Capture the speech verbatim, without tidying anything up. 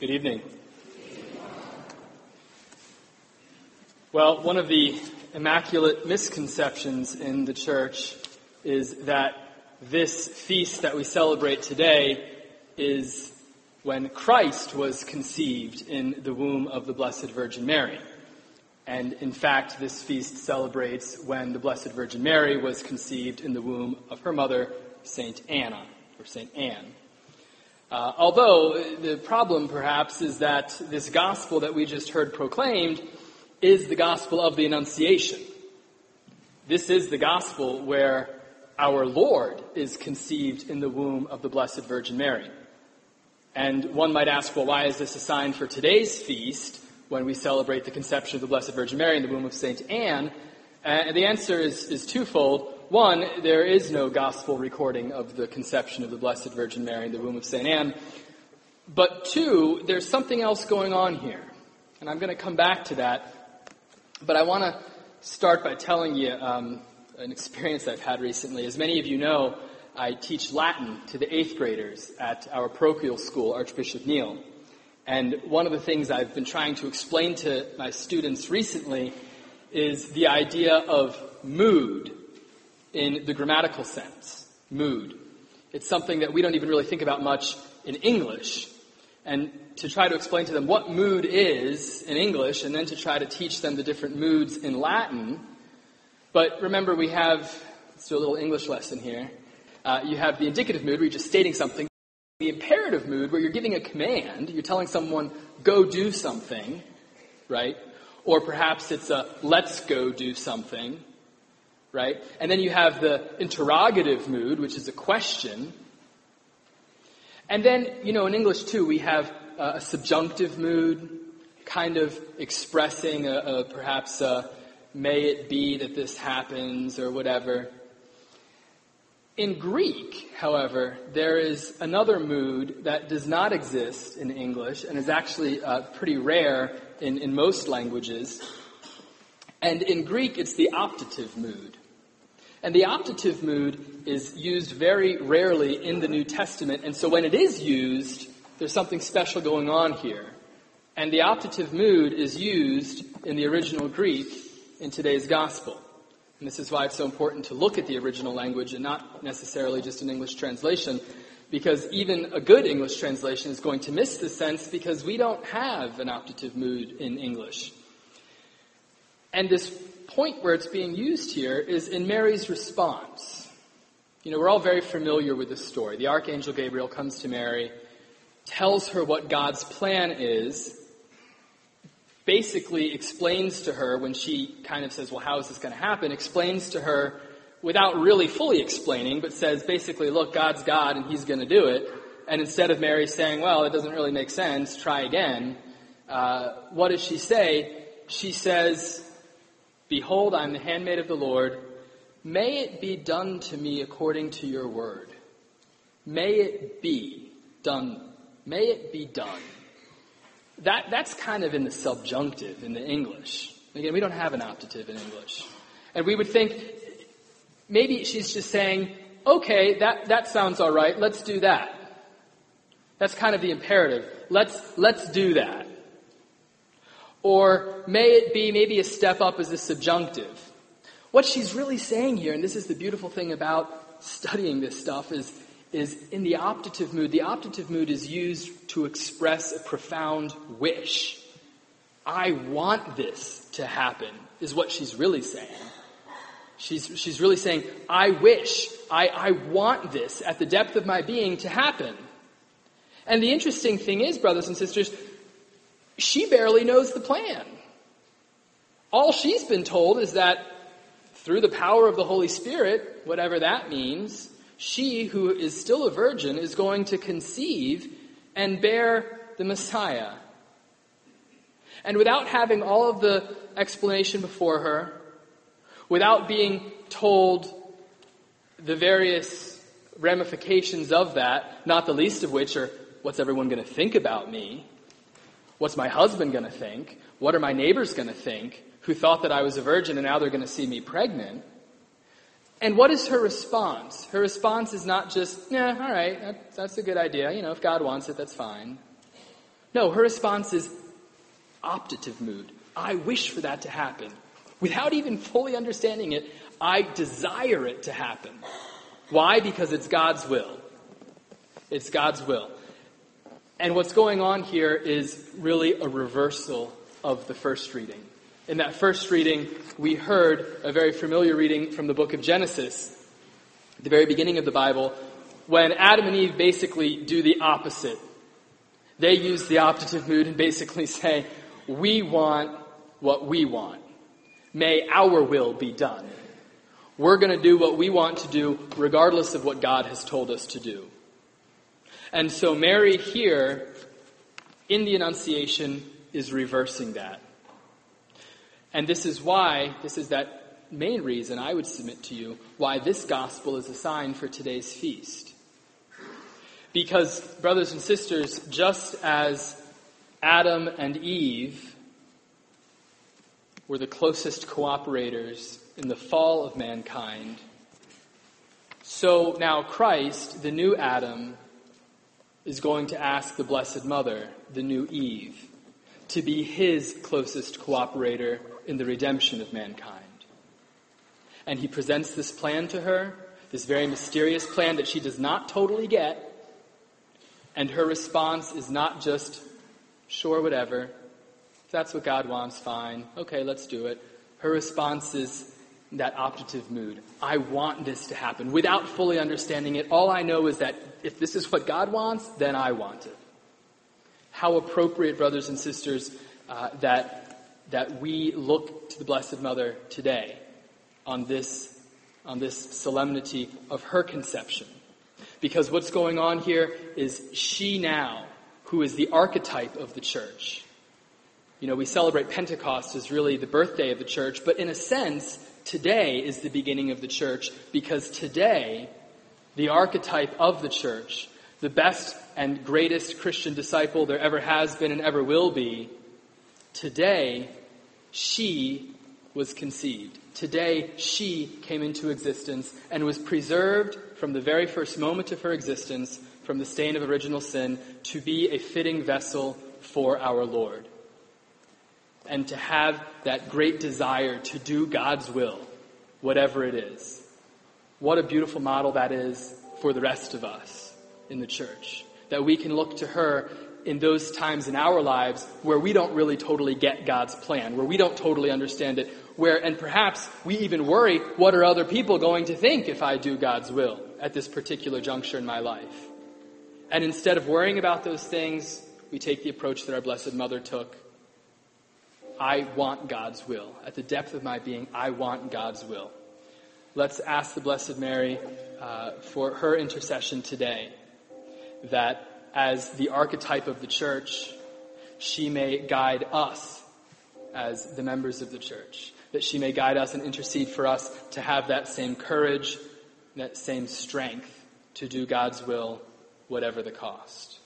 Good evening. Well, one of the immaculate misconceptions in the church is that this feast that we celebrate today is when Christ was conceived in the womb of the Blessed Virgin Mary. And in fact, this feast celebrates when the Blessed Virgin Mary was conceived in the womb of her mother, Saint Anna, or Saint Anne. Uh, although the problem, perhaps, is that this gospel that we just heard proclaimed is the gospel of the Annunciation. This is the gospel where our Lord is conceived in the womb of the Blessed Virgin Mary. And one might ask, well, why is this a sign for today's feast when we celebrate the conception of the Blessed Virgin Mary in the womb of Saint Anne? Uh, and the answer is, is twofold. One, there is no gospel recording of the conception of the Blessed Virgin Mary in the womb of Saint Anne. But two, there's something else going on here. And I'm going to come back to that. But I want to start by telling you um, an experience I've had recently. As many of you know, I teach Latin to the eighth graders at our parochial school, Archbishop Neal. And one of the things I've been trying to explain to my students recently is the idea of mood in the grammatical sense. Mood. It's something that we don't even really think about much in English. And to try to explain to them what mood is in English, and then to try to teach them the different moods in Latin. But remember, we have, let's do a little English lesson here. Uh, you have the indicative mood, where you're just stating something. The imperative mood, where you're giving a command. You're telling someone, go do something, right? Or perhaps it's a, let's go do something, right? And then you have the interrogative mood, which is a question. And then, you know, in English, too, we have uh, a subjunctive mood, kind of expressing a, a perhaps a, may it be that this happens, or whatever. In Greek, however, there is another mood that does not exist in English and is actually uh, pretty rare in, in most languages. And in Greek, it's the optative mood. And the optative mood is used very rarely in the New Testament. And so when it is used, there's something special going on here. And the optative mood is used in the original Greek in today's gospel. And this is why it's so important to look at the original language and not necessarily just an English translation, because even a good English translation is going to miss the sense because we don't have an optative mood in English. And this point where it's being used here is in Mary's response. You know, we're all very familiar with this story. The Archangel Gabriel comes to Mary, tells her what God's plan is, basically explains to her when she kind of says, well, how is this going to happen? Explains to her without really fully explaining, but says basically, look, God's God and he's going to do it. And instead of Mary saying, well, it doesn't really make sense, try again, uh, what does she say? She says, behold, I'm the handmaid of the Lord. May it be done to me according to your word. May it be done. May it be done. That that's kind of in the subjunctive in the English. Again, we don't have an optative in English. And we would think, maybe she's just saying, okay, that, that sounds all right, let's do that. That's kind of the imperative. Let's let's do that. Or may it be maybe a step up as a subjunctive. What she's really saying here, and this is the beautiful thing about studying this stuff, is is in the optative mood. The optative mood is used to express a profound wish. I want this to happen, is what she's really saying. She's, she's really saying, I wish, I, I want this at the depth of my being to happen. And the interesting thing is, brothers and sisters, she barely knows the plan. All she's been told is that through the power of the Holy Spirit, whatever that means, she, who is still a virgin, is going to conceive and bear the Messiah. And without having all of the explanation before her, without being told the various ramifications of that, not the least of which are, what's everyone going to think about me? What's my husband going to think? What are my neighbors going to think, who thought that I was a virgin and now they're going to see me pregnant? And what is her response? Her response is not just, yeah, all right, that, that's a good idea. You know, if God wants it, that's fine. No, her response is optative mood. I wish for that to happen. Without even fully understanding it, I desire it to happen. Why? Because it's God's will. It's God's will. And what's going on here is really a reversal of the first reading. In that first reading, we heard a very familiar reading from the book of Genesis, the very beginning of the Bible, when Adam and Eve basically do the opposite. They use the optative mood and basically say, we want what we want. May our will be done. We're going to do what we want to do regardless of what God has told us to do. And so Mary here, in the Annunciation, is reversing that. And this is why, this is that main reason I would submit to you, why this gospel is a sign for today's feast. Because, brothers and sisters, just as Adam and Eve were the closest cooperators in the fall of mankind, so now Christ, the new Adam, is going to ask the Blessed Mother, the new Eve, to be his closest cooperator in the redemption of mankind. And he presents this plan to her, this very mysterious plan that she does not totally get, and her response is not just, sure, whatever. If that's what God wants, fine. Okay, let's do it. Her response is that optative mood. I want this to happen. Without fully understanding it, all I know is that if this is what God wants, then I want it. How appropriate, brothers and sisters, uh, that that we look to the Blessed Mother today on this on this solemnity of her conception. Because what's going on here is she now, who is the archetype of the church. You know, we celebrate Pentecost as really the birthday of the church, but in a sense, today is the beginning of the church, because today, the archetype of the church, the best and greatest Christian disciple there ever has been and ever will be, today, she was conceived. Today, she came into existence and was preserved from the very first moment of her existence, from the stain of original sin, to be a fitting vessel for our Lord. And to have that great desire to do God's will, whatever it is. What a beautiful model that is for the rest of us in the church. That we can look to her in those times in our lives where we don't really totally get God's plan, where we don't totally understand it, where, and perhaps we even worry, what are other people going to think if I do God's will at this particular juncture in my life? And instead of worrying about those things, we take the approach that our Blessed Mother took. I want God's will. At the depth of my being, I want God's will. Let's ask the Blessed Mary uh, for her intercession today, that as the archetype of the church, she may guide us as the members of the church, that she may guide us and intercede for us to have that same courage, that same strength to do God's will, whatever the cost.